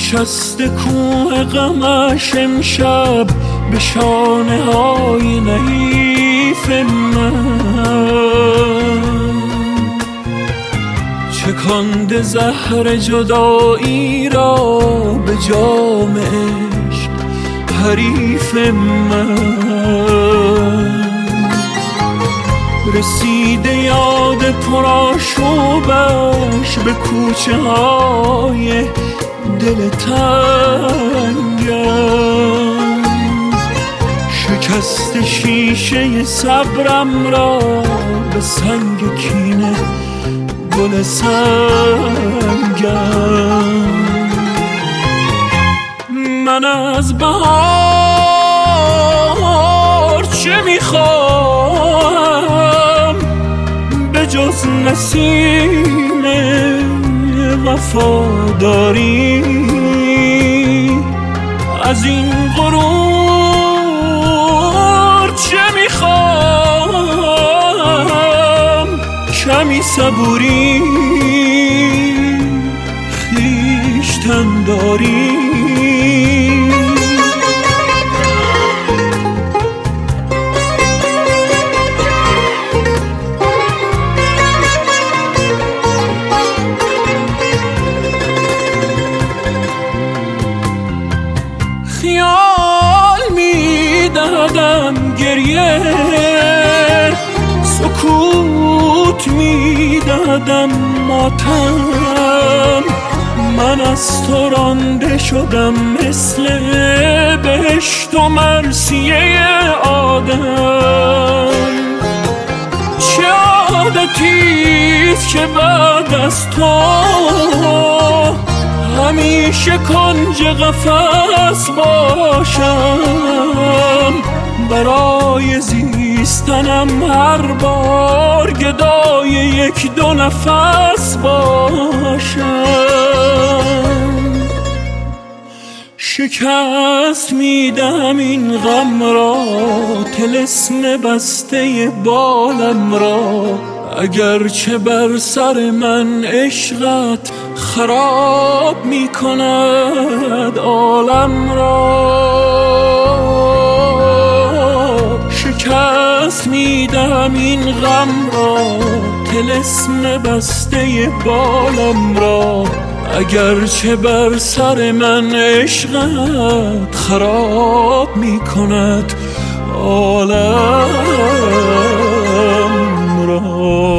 نشسته کوه غمش امشب به شانه های نحیف من، چکانده زهر جدایی را به جام عشق حریف من. رسیده یاد پرآشوبش به کوچه های دل تنگم، شکست شیشه صبرم را به سنگ کینه گل سنگم. من از بهار چه میخوام به جز نسیم وفاداری؟ از این غرور چه میخوام؟ کمی صبوری خویشتن داری. خیال میدادم گریه، سکوت میدادم ماتم. من از تو رانده شدم مثل بهشت و مرثیه آدم. چه عادتیست که بعد از تو همیشه کنج قفس باشم، برای زیستنم هر بار گدای یک دو نفس باشم. شکست میدم این غم را، طلسم بسته بالم را، اگرچه بر سر من عشقت خراب میکند عالم را. شکست میدم این غم را، طلسم بسته بالم را، اگرچه بر سر من عشقت خراب میکند عالم را.